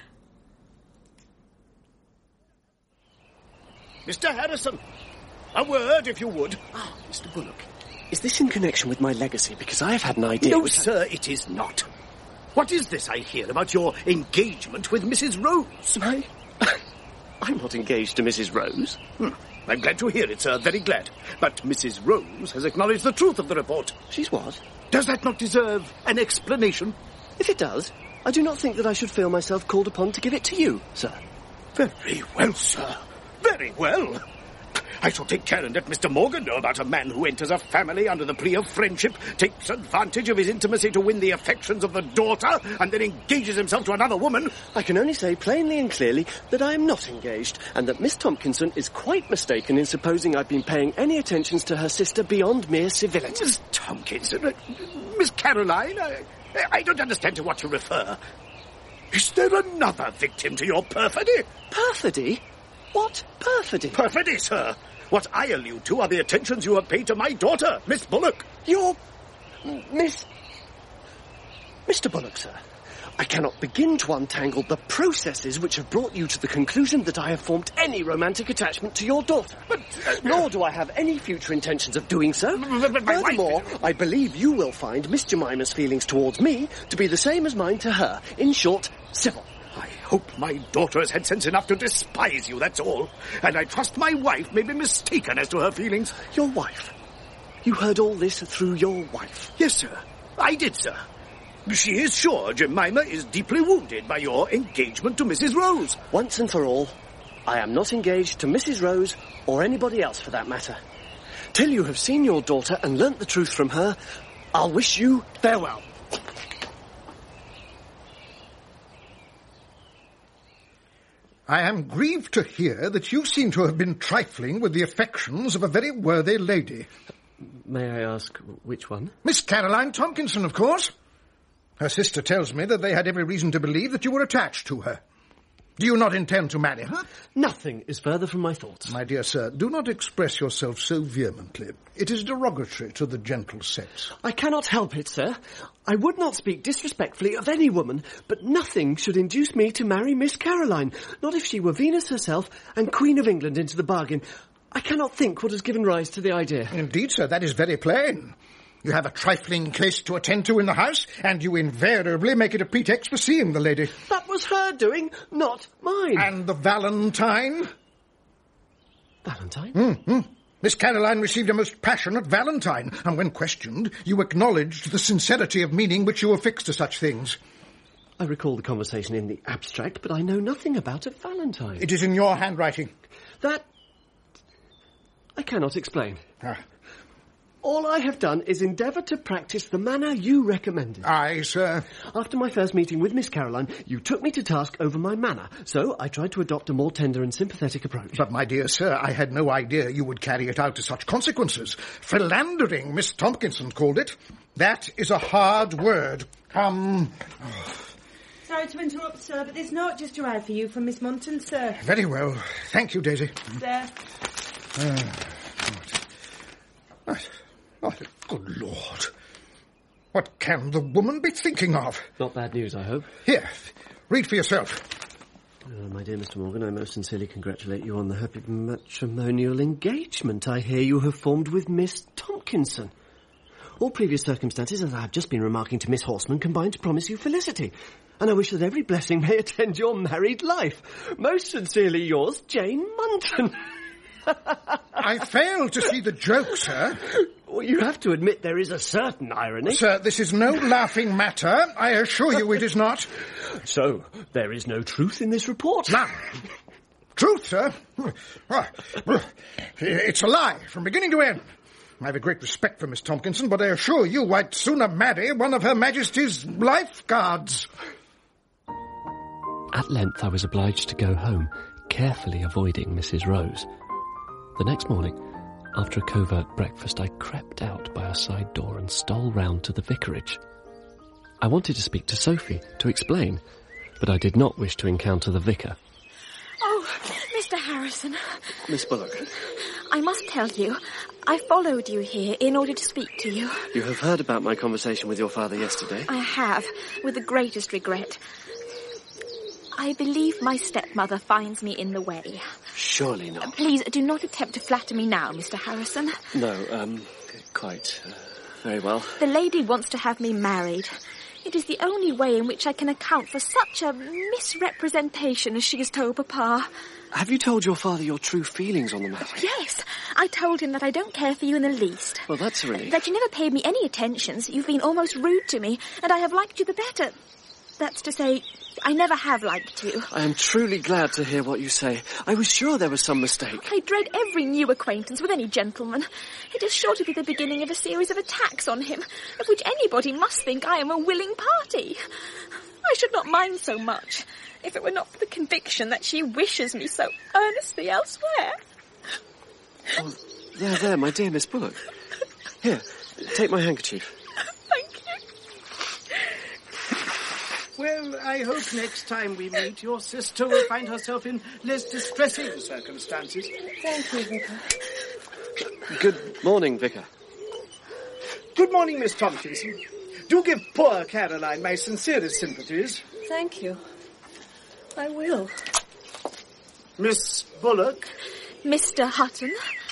Mr. Harrison, a word, if you would. Oh, Mr. Bullock, is this in connection with my legacy? Because I have had an idea... No, sir, it is not. What is this I hear about your engagement with Mrs. Rose? I'm not engaged to Mrs. Rose. I'm glad to hear it, sir, very glad. But Mrs. Rose has acknowledged the truth of the report. She's what? Does that not deserve an explanation? If it does, I do not think that I should feel myself called upon to give it to you, sir. Very well, sir. Very well. I shall take care and let Mr. Morgan know about a man who enters a family under the plea of friendship, takes advantage of his intimacy to win the affections of the daughter, and then engages himself to another woman. I can only say plainly and clearly that I am not engaged, and that Miss Tompkinson is quite mistaken in supposing I've been paying any attentions to her sister beyond mere civility. Miss Tompkinson? Miss Caroline? I don't understand to what you refer. Is there another victim to your perfidy? Perfidy? What perfidy? Perfidy, sir. What I allude to are the attentions you have paid to my daughter, Miss Bullock. Your... Miss... Mr. Bullock, sir, I cannot begin to untangle the processes which have brought you to the conclusion that I have formed any romantic attachment to your daughter. But, nor do I have any future intentions of doing so. Furthermore, I believe you will find Miss Jemima's feelings towards me to be the same as mine to her. In short, civil. I hope my daughter has had sense enough to despise you, that's all. And I trust my wife may be mistaken as to her feelings. Your wife? You heard all this through your wife? Yes, sir. I did, sir. She is sure Jemima is deeply wounded by your engagement to Mrs. Rose. Once and for all, I am not engaged to Mrs. Rose or anybody else for that matter. Till you have seen your daughter and learnt the truth from her, I'll wish you farewell. I am grieved to hear that you seem to have been trifling with the affections of a very worthy lady. May I ask which one? Miss Caroline Tompkinson, of course. Her sister tells me that they had every reason to believe that you were attached to her. Do you not intend to marry her? Nothing is further from my thoughts. My dear sir, do not express yourself so vehemently. It is derogatory to the gentle sex. I cannot help it, sir. I would not speak disrespectfully of any woman, but nothing should induce me to marry Miss Caroline, not if she were Venus herself and Queen of England into the bargain. I cannot think what has given rise to the idea. Indeed, sir, that is very plain. You have a trifling case to attend to in the house, and you invariably make it a pretext for seeing the lady. That was her doing, not mine. And the Valentine? Valentine? Miss Caroline received a most passionate Valentine, and when questioned, you acknowledged the sincerity of meaning which you affixed to such things. I recall the conversation in the abstract, but I know nothing about a Valentine. It is in your handwriting. That... I cannot explain. Ah. All I have done is endeavour to practice the manner you recommended. Aye, sir. After my first meeting with Miss Caroline, you took me to task over my manner, so I tried to adopt a more tender and sympathetic approach. But, my dear sir, I had no idea you would carry it out to such consequences. Philandering, Miss Tompkinson called it. That is a hard word. Sorry to interrupt, sir, but this note just arrived for you from Miss Munton, sir. Very well. Thank you, Daisy. Sir. Oh, good Lord. What can the woman be thinking of? Not bad news, I hope. Here, read for yourself. My dear Mr. Morgan, I most sincerely congratulate you on the happy matrimonial engagement I hear you have formed with Miss Tompkinson. All previous circumstances, as I have just been remarking to Miss Horseman, combine to promise you felicity. And I wish that every blessing may attend your married life. Most sincerely yours, Jane Munton. I fail to see the joke, sir. Well, you have to admit there is a certain irony. Sir, this is no laughing matter. I assure you it is not. So, there is no truth in this report? None. Truth, sir? It's a lie from beginning to end. I have a great respect for Miss Tompkinson, but I assure you I'd sooner marry one of Her Majesty's lifeguards. At length I was obliged to go home, carefully avoiding Mrs. Rose. The next morning, after a covert breakfast, I crept out by a side door and stole round to the vicarage. I wanted to speak to Sophie, to explain, but I did not wish to encounter the vicar. Oh, Mr. Harrison. Miss Bullock. I must tell you, I followed you here in order to speak to you. You have heard about my conversation with your father yesterday? I have, with the greatest regret. I believe my stepmother finds me in the way. Surely not. Please, do not attempt to flatter me now, Mr. Harrison. No, quite. Very well. The lady wants to have me married. It is the only way in which I can account for such a misrepresentation as she has told Papa. Have you told your father your true feelings on the matter? Yes. I told him that I don't care for you in the least. Well, that's a relief. That you never paid me any attentions. You've been almost rude to me, and I have liked you the better. That's to say, I never have liked you. I am truly glad to hear what you say. I was sure there was some mistake. I dread every new acquaintance with any gentleman. It is sure to be the beginning of a series of attacks on him, of which anybody must think I am a willing party. I should not mind so much, if it were not for the conviction that she wishes me so earnestly elsewhere. Oh, there, my dear Miss Bullock. Here, take my handkerchief. Well, I hope next time we meet, your sister will find herself in less distressing circumstances. Thank you, Vicar. Good morning, Vicar. Good morning, Miss Tompkinson. Do give poor Caroline my sincerest sympathies. Thank you. I will. Miss Bullock. Mr. Hutton.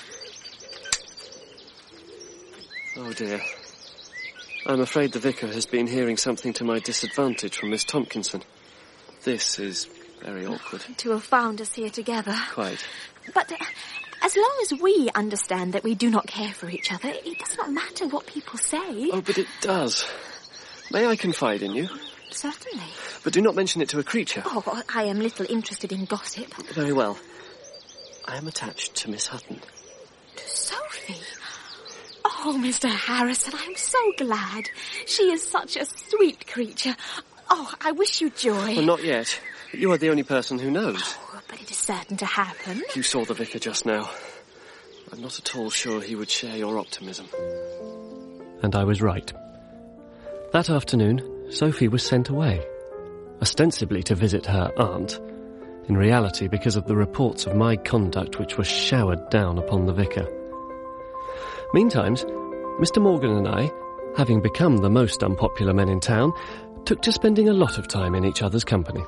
Oh, dear. I'm afraid the vicar has been hearing something to my disadvantage from Miss Tompkinson. This is very awkward. To have found us here together. Quite. But as long as we understand that we do not care for each other, it does not matter what people say. Oh, but it does. May I confide in you? Certainly. But do not mention it to a creature. Oh, I am little interested in gossip. Very well. I am attached to Miss Hutton. To Sophie? Oh, Mr. Harrison, I am so glad. She is such a sweet creature. Oh, I wish you joy. Well, not yet. You are the only person who knows. Oh, but it is certain to happen. You saw the vicar just now. I'm not at all sure he would share your optimism. And I was right. That afternoon, Sophie was sent away, ostensibly to visit her aunt, in reality because of the reports of my conduct which were showered down upon the vicar. Meantime, Mr. Morgan and I, having become the most unpopular men in town, took to spending a lot of time in each other's company.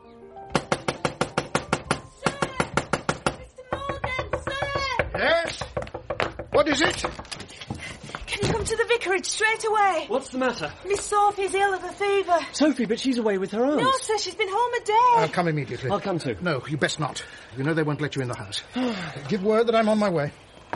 Yes? What is it? Can you come to the vicarage straight away? What's the matter? Miss Sophie's ill of a fever. Sophie, but she's away with her aunt. No, sir, she's been home a day. I'll come immediately. I'll come too. No, you best not. You know they won't let you in the house. Give word that I'm on my way.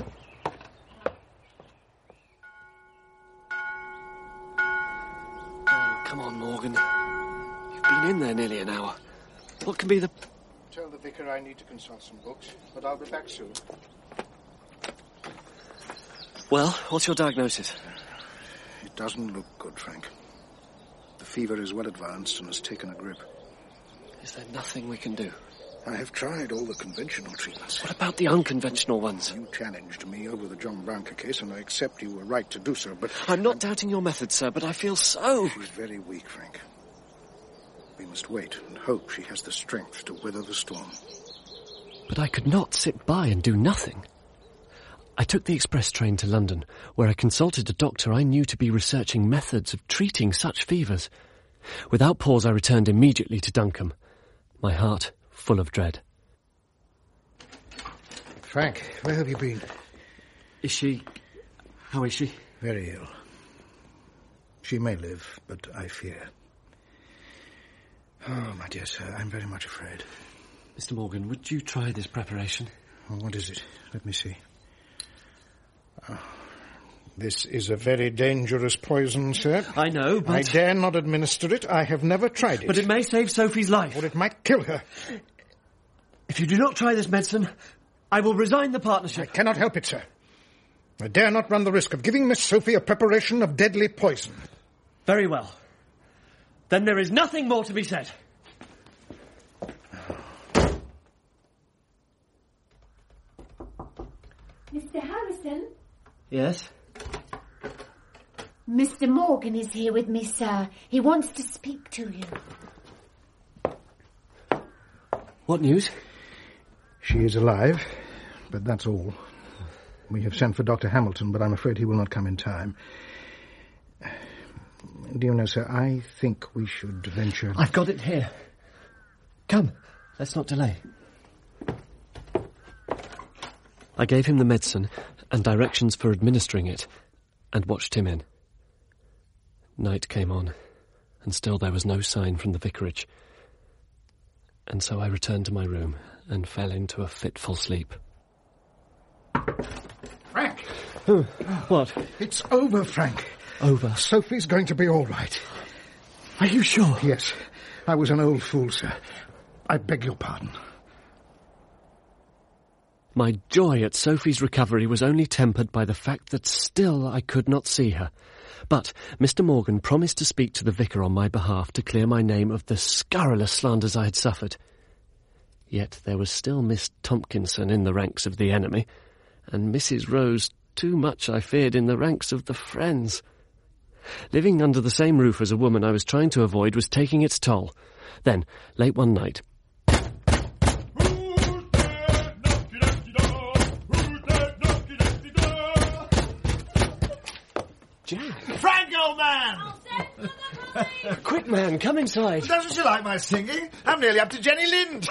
Come on, Morgan. You've been in there nearly an hour. What can be the... Tell the vicar I need to consult some books, but I'll be back soon. Well, what's your diagnosis? It doesn't look good, Frank. The fever is well advanced and has taken a grip. Is there nothing we can do? I have tried all the conventional treatments. What about the unconventional ones? You challenged me over the John Branca case, and I accept you were right to do so, but... I'm not doubting your methods, sir, but I feel so... She's very weak, Frank. We must wait and hope she has the strength to weather the storm. But I could not sit by and do nothing. I took the express train to London, where I consulted a doctor I knew to be researching methods of treating such fevers. Without pause, I returned immediately to Duncombe, my heart full of dread. Frank, where have you been? Is she... How is she? Very ill. She may live, but I fear. Oh, my dear sir, I'm very much afraid. Mr. Morgan, would you try this preparation? Oh, what is it? Let me see. Oh, this is a very dangerous poison, sir. I know, but... I dare not administer it. I have never tried it. But it may save Sophie's life. Or it might kill her. If you do not try this medicine, I will resign the partnership. I cannot help it, sir. I dare not run the risk of giving Miss Sophie a preparation of deadly poison. Very well. Then there is nothing more to be said. Mr. Harrison? Yes? Mr. Morgan is here with me, sir. He wants to speak to you. What news? She is alive, but that's all. We have sent for Dr. Hamilton, but I'm afraid he will not come in time. Do you know, sir, I think we should venture... I've got it here. Come, let's not delay. I gave him the medicine and directions for administering it, and watched him in. Night came on, and still there was no sign from the vicarage. And so I returned to my room and fell into a fitful sleep. Frank! What? It's over, Frank. Over? Sophie's going to be all right. Are you sure? Yes. I was an old fool, sir. I beg your pardon. My joy at Sophie's recovery was only tempered by the fact that still I could not see her. But Mr. Morgan promised to speak to the vicar on my behalf to clear my name of the scurrilous slanders I had suffered. Yet there was still Miss Tompkinson in the ranks of the enemy, and Mrs. Rose too much, I feared, in the ranks of the friends. Living under the same roof as a woman I was trying to avoid was taking its toll. Then, late one night... Jack! Frank, old man! Quick, man, come inside. Doesn't she like my singing? I'm nearly up to Jenny Lind.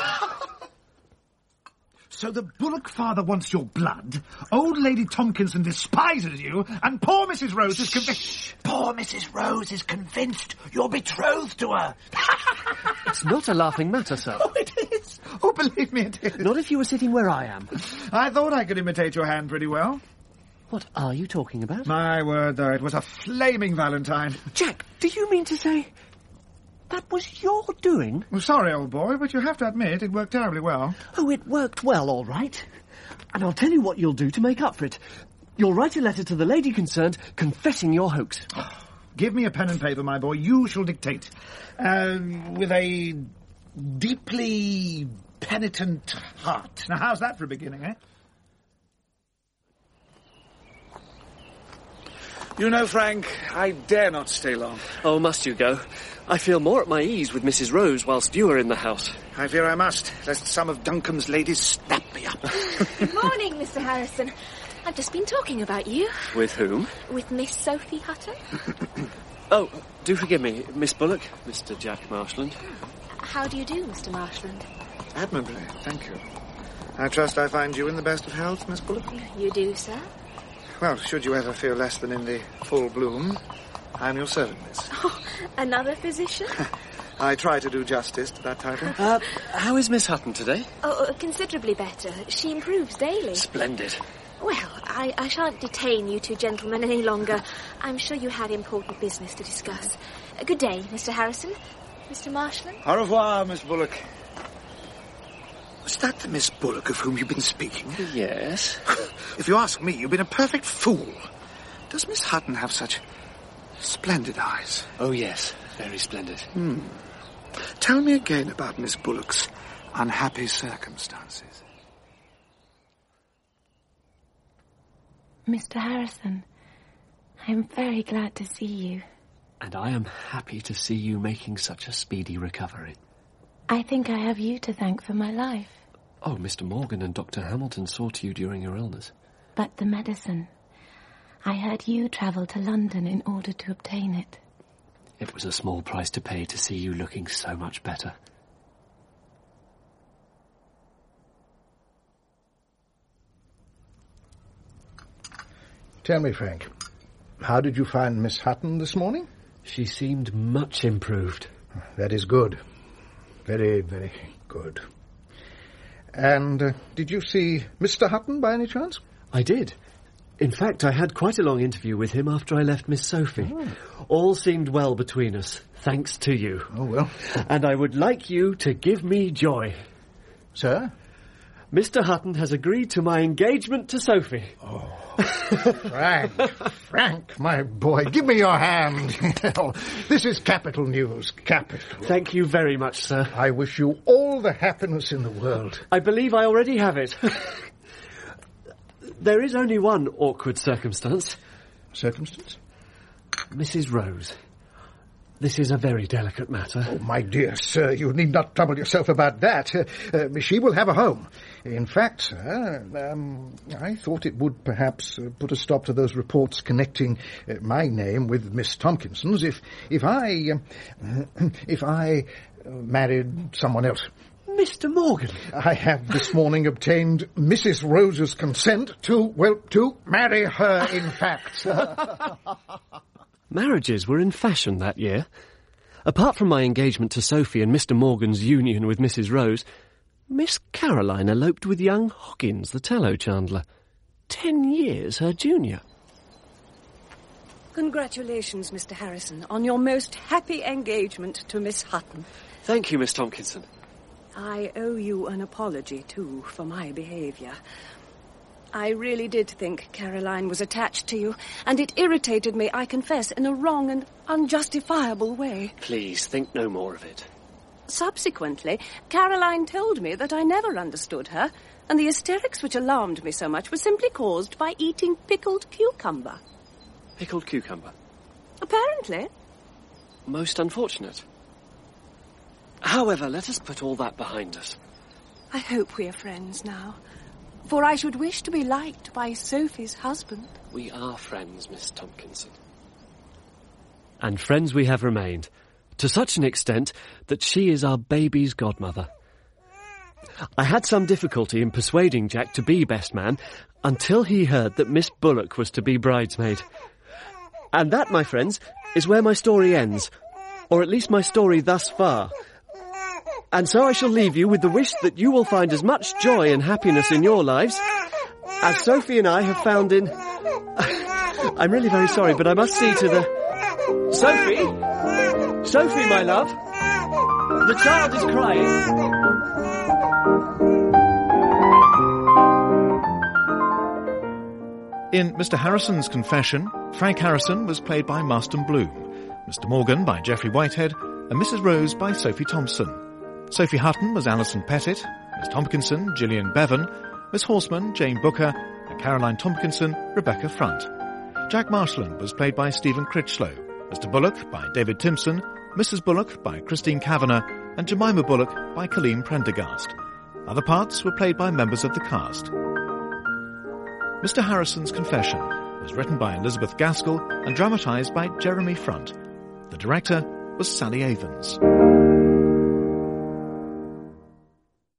So the Bullock father wants your blood, old Lady Tompkinson despises you, and poor Mrs. Rose is convinced... Poor Mrs. Rose is convinced you're betrothed to her. It's not a laughing matter, sir. Oh, it is. Oh, believe me, it is. Not if you were sitting where I am. I thought I could imitate your hand pretty well. What are you talking about? My word, though, it was a flaming Valentine. Jack, do you mean to say that was your doing? Well, sorry, old boy, but you have to admit it worked terribly well. Oh, it worked well, all right. And I'll tell you what you'll do to make up for it. You'll write a letter to the lady concerned confessing your hoax. Give me a pen and paper, my boy. You shall dictate. With a deeply penitent heart. Now, how's that for a beginning, eh? You know, Frank, I dare not stay long. Oh, must you go? I feel more at my ease with Mrs. Rose whilst you are in the house. I fear I must, lest some of Duncombe's ladies snap me up. Good morning, Mr. Harrison. I've just been talking about you. With whom? With Miss Sophie Hutton. Oh, do forgive me, Miss Bullock, Mr. Jack Marshland. How do you do, Mr. Marshland? Admirably, thank you. I trust I find you in the best of health, Miss Bullock? You do, sir. Well, should you ever feel less than in the full bloom, I'm your servant, miss. Oh, another physician? I try to do justice to that title. How is Miss Hutton today? Oh, considerably better. She improves daily. Splendid. Well, I shan't detain you two gentlemen any longer. I'm sure you had important business to discuss. Good day, Mr. Harrison. Mr. Marshland. Au revoir, Miss Bullock. Was that the Miss Bullock of whom you've been speaking? Yes. If you ask me, you've been a perfect fool. Does Miss Hutton have such splendid eyes? Oh, yes. Very splendid. Tell me again about Miss Bullock's unhappy circumstances. Mr. Harrison, I am very glad to see you. And I am happy to see you making such a speedy recovery. I think I have you to thank for my life. Oh, Mr. Morgan and Dr. Hamilton saw to you during your illness. But the medicine. I heard you travelled to London in order to obtain it. It was a small price to pay to see you looking so much better. Tell me, Frank, how did you find Miss Hutton this morning? She seemed much improved. That is good. Very, very good. And did you see Mr. Hutton by any chance? I did. In fact, I had quite a long interview with him after I left Miss Sophie. Oh. All seemed well between us, thanks to you. Oh, well. And I would like you to give me joy. Sir? Mr. Hutton has agreed to my engagement to Sophie. Oh, Frank, my boy, give me your hand. This is capital news, capital. Thank you very much, sir. I wish you all the happiness in the world. I believe I already have it. There is only one awkward circumstance. Circumstance? Mrs. Rose. This is a very delicate matter. Oh, my dear sir, you need not trouble yourself about that. She will have a home. In fact, sir, I thought it would perhaps put a stop to those reports connecting my name with Miss Tompkinson's if I married someone else. Mr. Morgan. I have this morning obtained Mrs. Rose's consent to marry her, in fact. Marriages were in fashion that year. Apart from my engagement to Sophie and Mr. Morgan's union with Mrs. Rose, Miss Caroline eloped with young Hoggins, the tallow chandler, 10 years her junior. Congratulations, Mr. Harrison, on your most happy engagement to Miss Hutton. Thank you, Miss Tompkinson. I owe you an apology, too, for my behaviour. I really did think Caroline was attached to you, and it irritated me, I confess, in a wrong and unjustifiable way. Please, think no more of it. Subsequently, Caroline told me that I never understood her, and the hysterics which alarmed me so much were simply caused by eating pickled cucumber. Pickled cucumber? Apparently. Most unfortunate. However, let us put all that behind us. I hope we are friends now, for I should wish to be liked by Sophie's husband. We are friends, Miss Tompkinson. And friends we have remained, to such an extent that she is our baby's godmother. I had some difficulty in persuading Jack to be best man until he heard that Miss Bullock was to be bridesmaid. And that, my friends, is where my story ends, or at least my story thus far. And so I shall leave you with the wish that you will find as much joy and happiness in your lives as Sophie and I have found in... I'm really very sorry, but I must see to the... Sophie! Sophie, my love! The child is crying. In Mr. Harrison's Confession, Frank Harrison was played by Marston Bloom, Mr. Morgan by Geoffrey Whitehead, and Mrs. Rose by Sophie Thompson. Sophie Hutton was Alison Pettit, Miss Tompkinson, Gillian Bevan, Miss Horseman, Jane Booker, and Caroline Tompkinson, Rebecca Front. Jack Marshland was played by Stephen Critchlow, Mr. Bullock by David Timpson, Mrs. Bullock by Christine Kavanagh, and Jemima Bullock by Colleen Prendergast. Other parts were played by members of the cast. Mr. Harrison's Confession was written by Elizabeth Gaskell and dramatised by Jeremy Front. The director was Sally Avens.